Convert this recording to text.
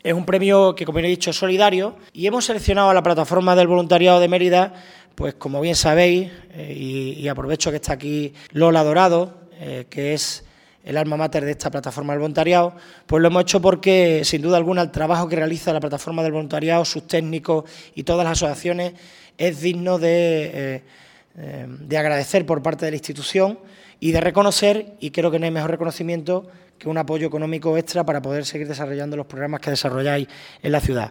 Es un premio que, como he dicho, es solidario y hemos seleccionado a la Plataforma del Voluntariado de Mérida, pues como bien sabéis, y aprovecho que está aquí Lola Dorado, que es el alma mater de esta Plataforma del Voluntariado, pues lo hemos hecho porque, sin duda alguna, el trabajo que realiza la Plataforma del Voluntariado, sus técnicos y todas las asociaciones es digno de agradecer por parte de la institución y de reconocer, y creo que no hay mejor reconocimiento que un apoyo económico extra para poder seguir desarrollando los programas que desarrolláis en la ciudad.